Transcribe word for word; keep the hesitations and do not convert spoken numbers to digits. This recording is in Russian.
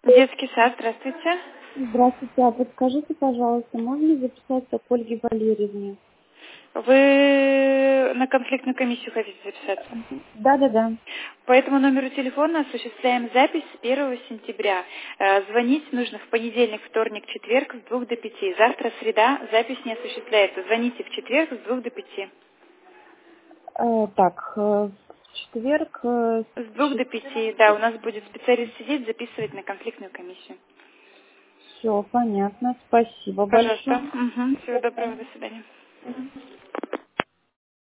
Детский сад, здравствуйте. Здравствуйте, а подскажите, пожалуйста, можно ли записаться к Ольге Валерьевне? Вы на конфликтную комиссию хотите записаться? Да-да-да. По этому номеру телефона осуществляем запись с первого сентября. Э, Звонить нужно в понедельник, вторник, четверг с двух до пяти. Завтра среда, запись не осуществляется. Звоните в четверг с двух до пяти. Э, так, э, в четверг... э, С двух до пяти, да, у нас будет специалист сидеть, записывать на конфликтную комиссию. Все, понятно. Спасибо Пожалуйста. большое. Угу. Всего доброго, до свидания.